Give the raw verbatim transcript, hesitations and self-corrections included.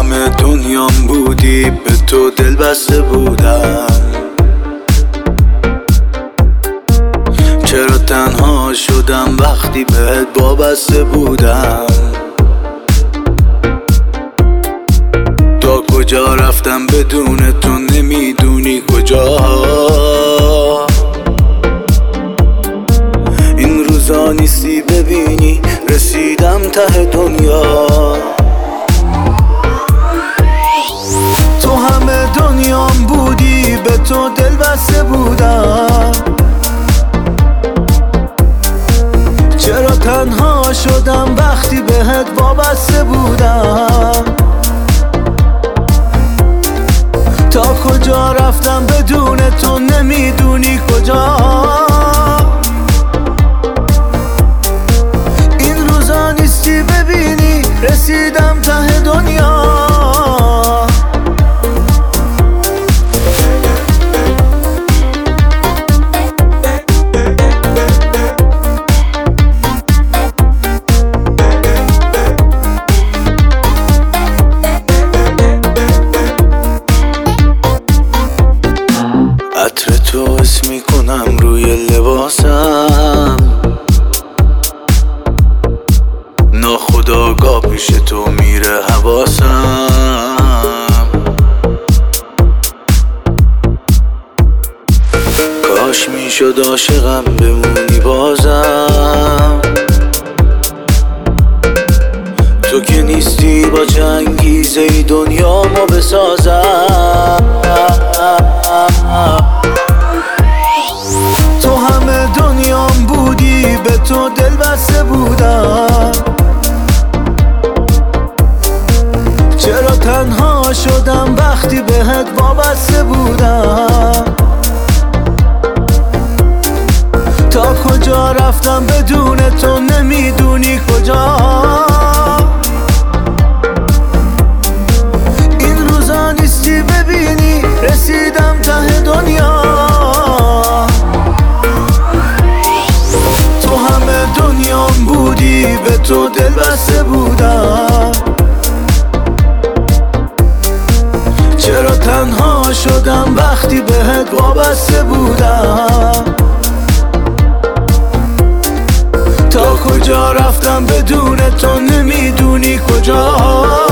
همه دنیام بودی، به تو دل بسته بودم. چرا تنها شدم وقتی بهت وابسته بودم؟ تا کجا رفتم بدون تو، نمیدونی کجا. این روزا نیستی ببینی، رسیدم ته دنیا. تو همه دنیام بودی، به تو دل بسته بودم. چرا تنها شدم وقتی بهت وابسته بودم؟ تا کجا رفتم بدون تو، نمیدونی کجا. این روزا نیستی ببینی، رسیدم ته دنیا. عطر تو حس میکنم روی لباسم، ناخودآگاه پیش تو میره حواسم. کاش میشد عاشقم بمونی بازم. تو که نیستی با چه انگیزه ای دنیامو بسازم. تو همه دنیام بودی، به تو دل بسته بودم. چرا تنها شدم وقتی بهت وابسته بودم؟ تا کجا رفتم بدون تو، نمیدونی کجا. این روزا نیستی ببینی، رسیدم ته دنیا. تو همه دنیام بودی، به تو دل بسته بودم. چرا تنها شدم وقتی بهت وابسته بودم؟ تا کجا رفتم بدون تو، نمیدونی کجا.